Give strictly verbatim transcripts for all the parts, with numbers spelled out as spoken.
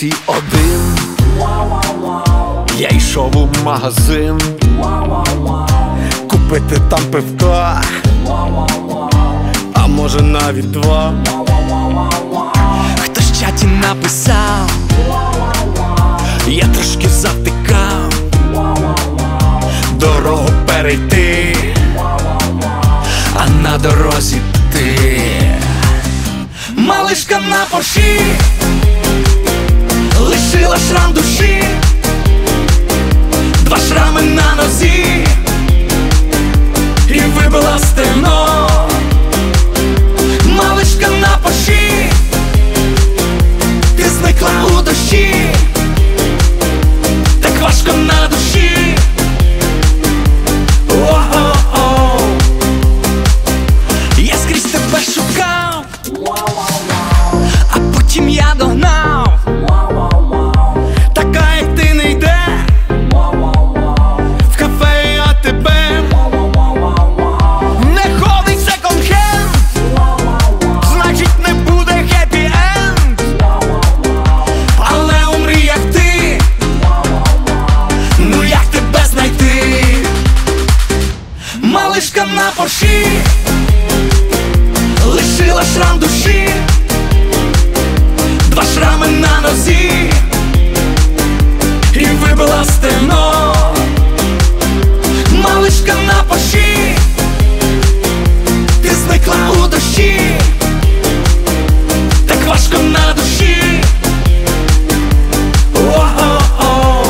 вулиці один, я йшов у магазин купити там пивка, а може навіть два. Хтось в чаті написав, я трошки завтикав, дорогу перейти, а на дорозі ти. Малишка на порші лишила шрам душі, два шрами на нозі і вибила стегно. Малишка на порші, ти зникла у дощі, так важко на душі. О-о-о, я скрізь тебе шукав, а потім я догнав. Така як ти не йде в кафе, а тебе не ходить секонд-хенд, значить не буде хеппі-енд. Але у мріях ти, ну як тебе знайти? Малишка на порші лишила шрам душі, два шрами на нозі і вибила стегно. Малишка на порші, ти зникла у дощі, так важко на душі. О-о-о,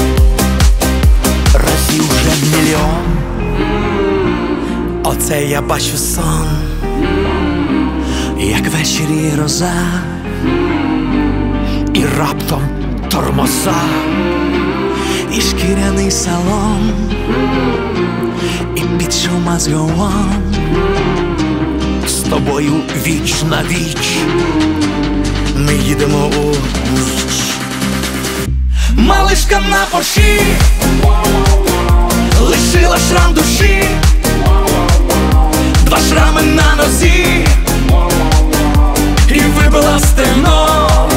разів вже мільйон оце я бачу сон, як ввечері роза і раптом тормоза, і шкіряний салон, і під шума з гон. З тобою віч на віч ми їдемо у ніч. Малишка на порші лишила шрам душі, два шрами на нозі і вибила стегно.